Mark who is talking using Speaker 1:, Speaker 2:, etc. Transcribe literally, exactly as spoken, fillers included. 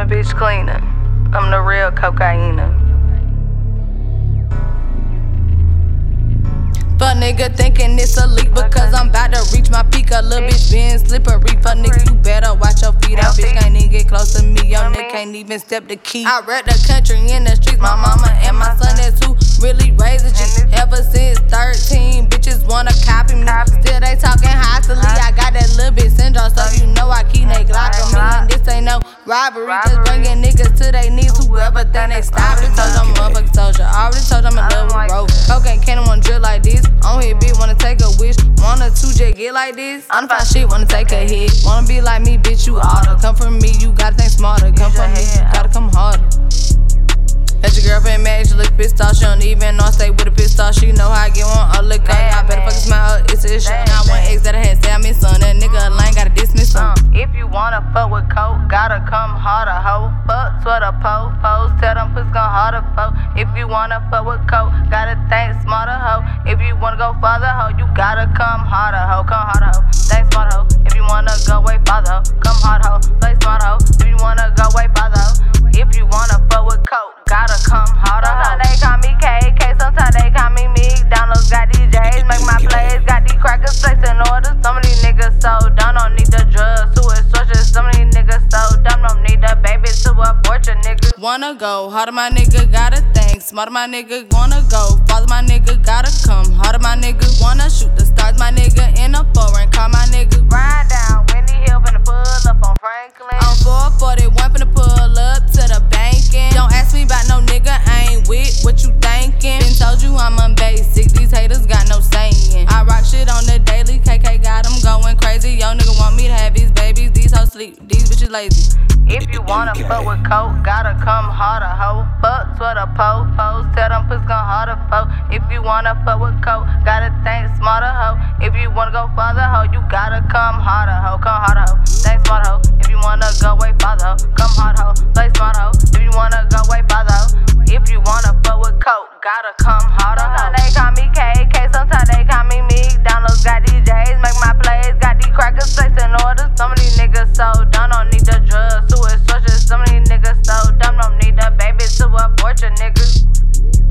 Speaker 1: bitch cleaner. I'm the real cocaina. Fuck nigga thinking it's a leak because I'm about to reach my peak. A little bitch being slippery. Fuck nigga, you better watch your feet. That bitch can't even get close to me. Your nigga can't even step the key. I rap the country in the streets. My mama and my son, that's who really raised a G. Ever since thirteen, bitches wanna copy me. Still they talking hostily. I got that little bit syndrome, so you know I keep they Glock on me. And this ain't no robbery, just bringing niggas to their knees. Whoever think they stop it, told them motherfucking soldier. Already told them I love with rope. Cocaine cannon wanna drill like this. On here, bitch, wanna take a wish. Wanna two jet get like this. I'm fine shit, wanna take a hit. Wanna be like me, bitch, you oughta. Come from me, you gotta think smarter. Come from me, you gotta come harder. That's your girlfriend mad, she look pissed off. She don't even know I stay with a pistol. She know how I get one, I look up. I better fucking smile her, it's a shit. Not one ex that I had say I miss son. That nigga a lane, gotta dismiss him. If you wanna fuck with coke, gotta come harder, ho. Fuck, sweater, po, pose. Tell them puss gon' harder, fo. If you wanna fuck with coke, gotta think smarter, ho. If you wanna go farther, ho, you gotta come harder, ho. Come harder, ho. Think smarter, ho. If you wanna go way farther, ho, come hard, ho. Play smart, ho. If you wanna go way farther, ho. If you wanna fuck with coke, gotta come harder, ho. Sometimes they call me K K, sometimes they call me McDonald's. Got these J's, make my plays, got these crackers placed in order. Some of these niggas so dumb, don't need the drugs to extort you. Some of these niggas so dumb, don't need the baby to abort your nigga. Wanna go harder, my nigga, gotta think smarter, my nigga, wanna go farther, my nigga, gotta come harder, my nigga, wanna shoot the stars, my nigga, in a foreign car, my nigga. Ride down Windy Hill, finna pull up on Franklin. I'm four forty-one, finna pull up to the bankin'. Don't ask me about no nigga, I ain't with what you thinkin'. Been told you I'm unbasic, these haters got no saying. I rock shit on the daily, K K got them going crazy. Yo nigga want me to have these babies, these hoes sleep, these bitches lazy. If you wanna fuck with coke, gotta come harder, ho. Fuck, sweater, po, pose. Tell them puss gon' harder, fo. If you wanna fuck with coke, gotta think smarter, ho. If you wanna go farther, ho, you gotta come harder, ho. Come harder, ho. Think smarter, ho. If you wanna go way farther, ho, come harder, ho. Play smarter, ho. If you wanna go way farther, ho. If you wanna fuck with coke, gotta come harder, ho. Sometimes they call me K K, sometimes they call me McDonald's. Got these J's, make my plays, got these crackers placed in order. Some of these niggas so dumb, don't need the drugs to extort you. Some of these niggas so dumb, don't need the baby to abort your niggas.